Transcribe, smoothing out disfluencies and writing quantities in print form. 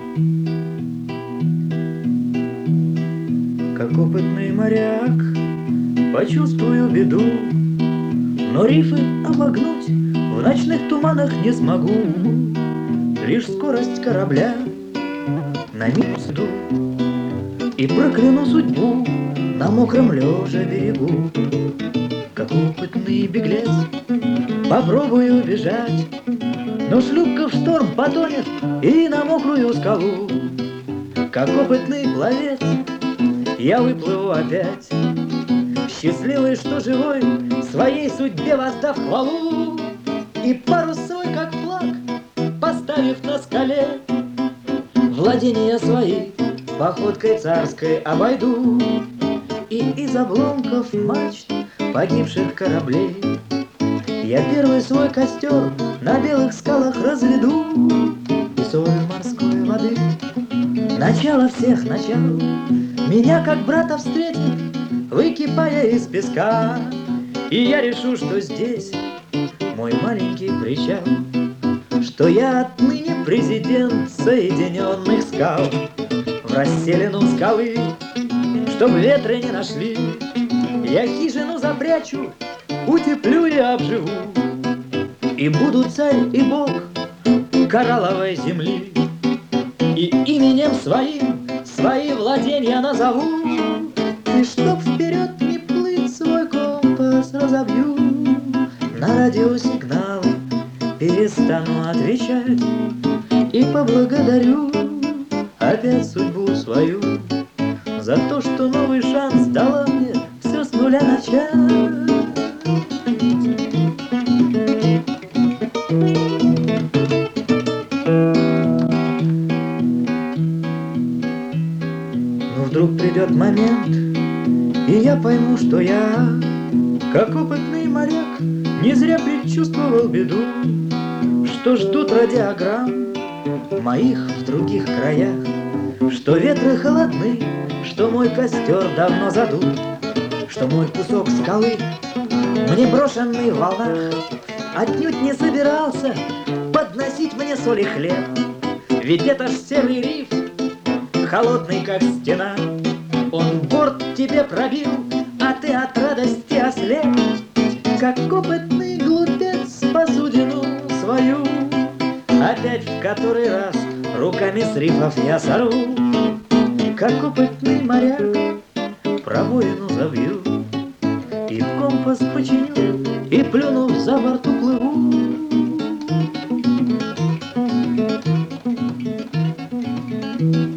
Как опытный моряк почувствую беду, но рифы обогнуть в ночных туманах не смогу. Лишь скорость корабля на минус иду и прокляну судьбу на мокром лежа берегу. Как опытный беглец попробую бежать, но шлюпка в шторм потонет и на мокрую скалу. Как опытный пловец я выплыву опять, счастливый, что живой, своей судьбе воздав хвалу. И парус свой, как флаг, поставив на скале, владения свои походкой царской обойду. И из обломков мачт погибших кораблей я первый свой костер на белых скалах разведу. И соль морской воды, начало всех начал, меня как брата встретит, выкипая из песка. И я решу, что здесь мой маленький причал, что я отныне президент Соединенных Скал. В расселину скалы, чтоб ветры не нашли, я хижину запрячу, утеплю и обживу. И буду царь и бог коралловой земли, и именем своим свои владения назову. И чтоб вперед не плыть, свой компас разобью, на радиосигналы перестану отвечать и поблагодарю опять судьбу свою за то, что новый шанс дала мне все с нуля начать. Но вдруг придет момент, и я пойму, что я, как опытный моряк, не зря предчувствовал беду, что ждут радиограмм моих в других краях, что ветры холодны, что мой костер давно задут, что мой кусок скалы, мне брошенный в волнах, отнюдь не собирался подносить мне соль и хлеб. Ведь это ж серый риф, холодный как стена, он борт тебе пробил, а ты от радости ослеп. Как опытный глупец посудину свою опять в который раз руками с рифов я сорву. Как опытный моряк пробоину забью и компас починю, и плюнув за борт уплыву.